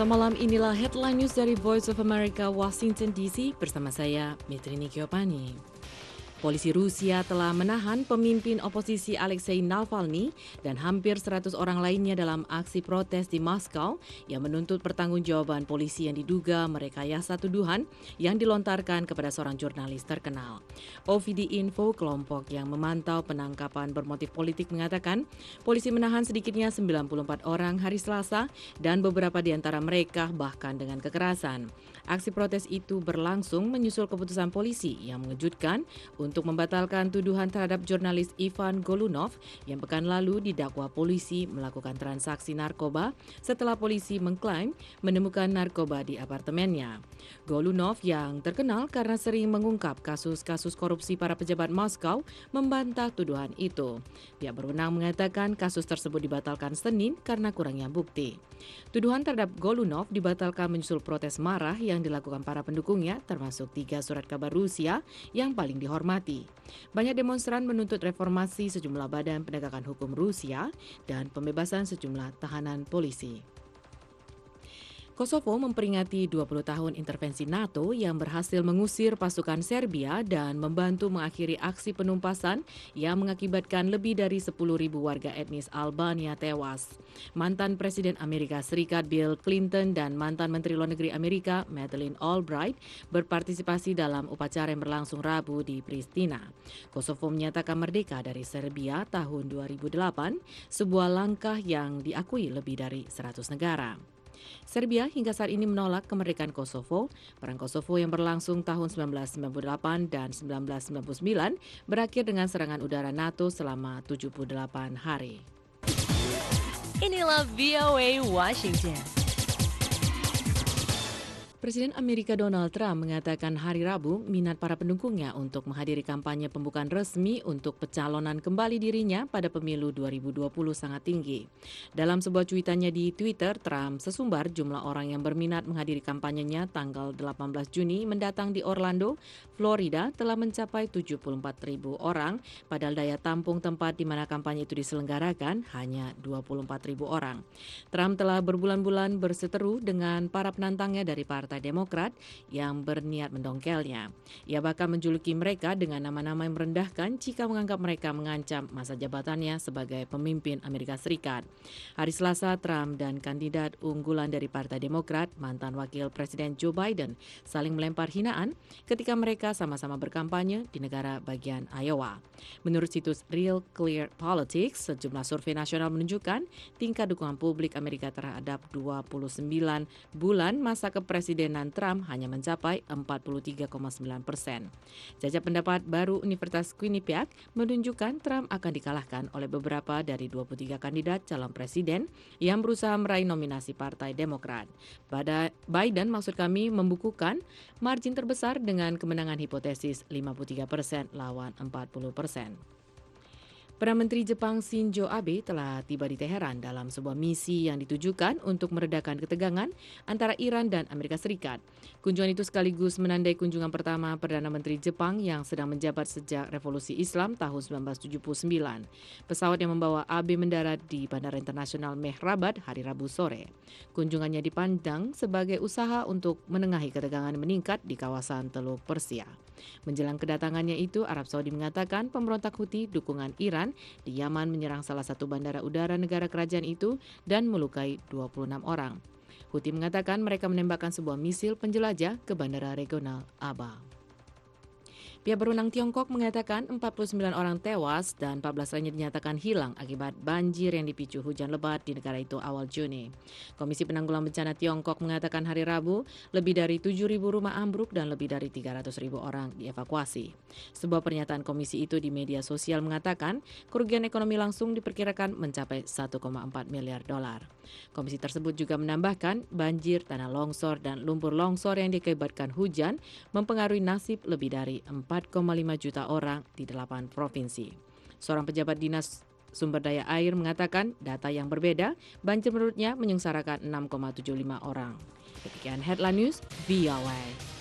Pemirsa, malam inilah headline news dari Voice of America, Washington DC, bersama saya, Metrini Kiopani. Polisi Rusia telah menahan pemimpin oposisi Alexei Navalny dan hampir 100 orang lainnya dalam aksi protes di Moskow yang menuntut pertanggungjawaban polisi yang diduga merekayasa tuduhan yang dilontarkan kepada seorang jurnalis terkenal. OVD Info, kelompok yang memantau penangkapan bermotif politik, mengatakan polisi menahan sedikitnya 94 orang hari Selasa dan beberapa di antara mereka bahkan dengan kekerasan. Aksi protes itu berlangsung menyusul keputusan polisi yang mengejutkan untuk membatalkan tuduhan terhadap jurnalis Ivan Golunov yang pekan lalu didakwa polisi melakukan transaksi narkoba setelah polisi mengklaim menemukan narkoba di apartemennya. Golunov yang terkenal karena sering mengungkap kasus-kasus korupsi para pejabat Moskow membantah tuduhan itu. Pihak berwenang mengatakan kasus tersebut dibatalkan Senin karena kurangnya bukti. Tuduhan terhadap Golunov dibatalkan menyusul protes marah yang dilakukan para pendukungnya, termasuk 3 surat kabar Rusia yang paling dihormati. Banyak demonstran menuntut reformasi sejumlah badan penegakan hukum Rusia dan pembebasan sejumlah tahanan polisi. Kosovo memperingati 20 tahun intervensi NATO yang berhasil mengusir pasukan Serbia dan membantu mengakhiri aksi penumpasan yang mengakibatkan lebih dari 10.000 warga etnis Albania tewas. Mantan Presiden Amerika Serikat Bill Clinton dan mantan Menteri Luar Negeri Amerika Madeleine Albright berpartisipasi dalam upacara yang berlangsung Rabu di Pristina. Kosovo menyatakan merdeka dari Serbia tahun 2008, sebuah langkah yang diakui lebih dari 100 negara. Serbia hingga saat ini menolak kemerdekaan Kosovo. Perang Kosovo yang berlangsung tahun 1998 dan 1999 berakhir dengan serangan udara NATO selama 78 hari. Inilah VOA Washington. Presiden Amerika Donald Trump mengatakan hari Rabu minat para pendukungnya untuk menghadiri kampanye pembukaan resmi untuk pencalonan kembali dirinya pada pemilu 2020 sangat tinggi. Dalam sebuah cuitannya di Twitter, Trump sesumbar jumlah orang yang berminat menghadiri kampanyenya tanggal 18 Juni mendatang di Orlando, Florida telah mencapai 74.000 orang, padahal daya tampung tempat di mana kampanye itu diselenggarakan hanya 24.000 orang. Trump telah berbulan-bulan berseteru dengan para penantangnya dari Partai Demokrat yang berniat mendongkelnya. Ia bahkan menjuluki mereka dengan nama-nama yang merendahkan jika menganggap mereka mengancam masa jabatannya sebagai pemimpin Amerika Serikat. Hari Selasa, Trump dan kandidat unggulan dari Partai Demokrat, mantan Wakil Presiden Joe Biden, saling melempar hinaan ketika mereka sama-sama berkampanye di negara bagian Iowa. Menurut situs Real Clear Politics, sejumlah survei nasional menunjukkan tingkat dukungan publik Amerika terhadap 29 bulan masa kepresidenan Trump hanya mencapai 43,9%. Jajak pendapat baru Universitas Quinnipiac menunjukkan Trump akan dikalahkan oleh beberapa dari 23 kandidat calon presiden yang berusaha meraih nominasi Partai Demokrat. Pada Biden, maksud kami, membukukan margin terbesar dengan kemenangan hipotesis 53% lawan 40%. Perdana Menteri Jepang Shinzo Abe telah tiba di Teheran dalam sebuah misi yang ditujukan untuk meredakan ketegangan antara Iran dan Amerika Serikat. Kunjungan itu sekaligus menandai kunjungan pertama Perdana Menteri Jepang yang sedang menjabat sejak Revolusi Islam tahun 1979. Pesawat yang membawa Abe mendarat di Bandara Internasional Mehrabad hari Rabu sore. Kunjungannya dipandang sebagai usaha untuk menengahi ketegangan meningkat di kawasan Teluk Persia. Menjelang kedatangannya itu, Arab Saudi mengatakan pemberontak Houthi dukungan Iran di Yaman menyerang salah satu bandara udara negara kerajaan itu dan melukai 26 orang. Houthi mengatakan mereka menembakkan sebuah misil penjelajah ke bandara regional Aba. Pihak berwenang Tiongkok mengatakan 49 orang tewas dan 14 lainnya dinyatakan hilang akibat banjir yang dipicu hujan lebat di negara itu awal Juni. Komisi Penanggulangan Bencana Tiongkok mengatakan hari Rabu lebih dari 7.000 rumah ambruk dan lebih dari 300.000 orang dievakuasi. Sebuah pernyataan komisi itu di media sosial mengatakan kerugian ekonomi langsung diperkirakan mencapai 1,4 miliar dolar. Komisi tersebut juga menambahkan banjir, tanah longsor, dan lumpur longsor yang diakibatkan hujan mempengaruhi nasib lebih dari 4,5 juta orang di 8 provinsi. Seorang pejabat dinas sumber daya air mengatakan data yang berbeda, banjir menurutnya menyengsarakan 6,75 orang. Demikian Headline News, VOA.